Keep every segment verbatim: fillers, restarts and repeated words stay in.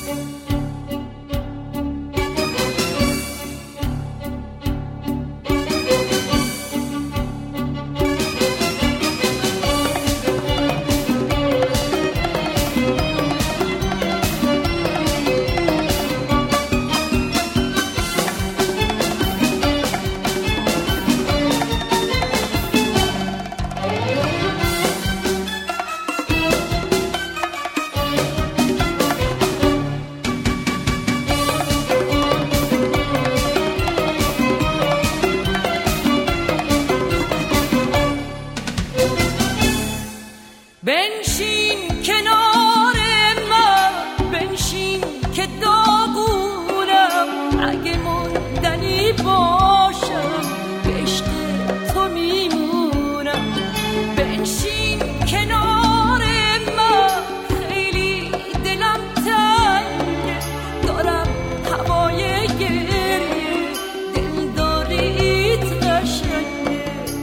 بنشین کنار من، بنشین که داغونم، اگه موندنی باشم به عشق تو میمونم. بنشین کنار من، خیلی دلم تنگه، دارم هوای گریه، دل داریت قشنگه.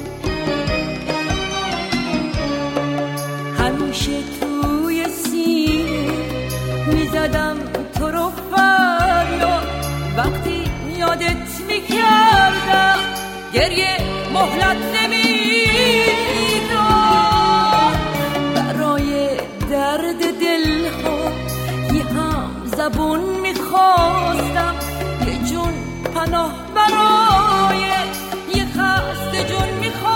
همیشه توی سینه میزدم تو رو فریاد، وقتی یادت میکردم گریه مهلت نمیداد. برای درد دلها یه هم زبون میخواستم، یه جون پناه برای یه خسته جون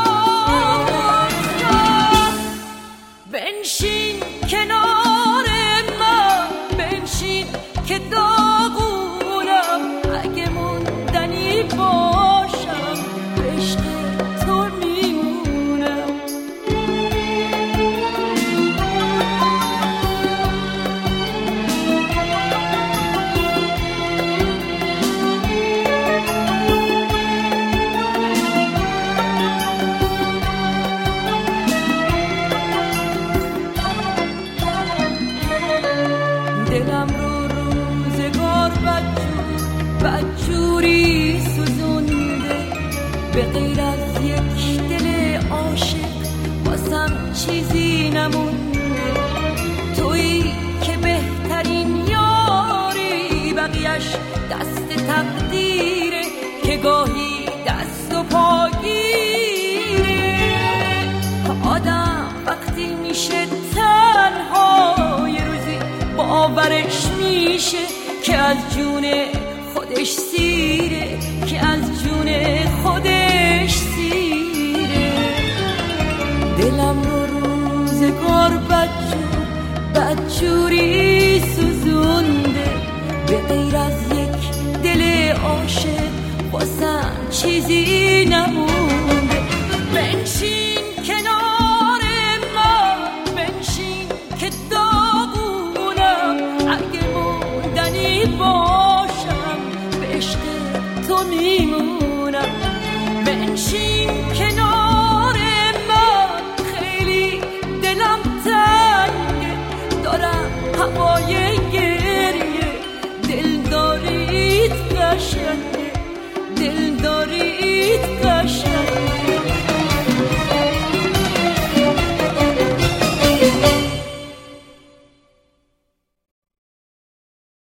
میخواستم. بنشین کنار من، بنشین که داغونم، اگه موندنی باشم به عشق تو میمونم. دلم رو روزگار بدجور بدجوری سوزونده، به غیر از یک دل عاشق واسم چیزی نمونده. تویی که بهترین یاری، بقیش دست تقدیره که گاهی دست و پاگیره. آدم وقتی میشه تنها یه روزی باورش میشه که از جون خودش سیره، که از جون خودش سیره. دلم رو روزگار بدجور بدجوری سوزونده، به غیر از یک دل عاشق واسم چیزی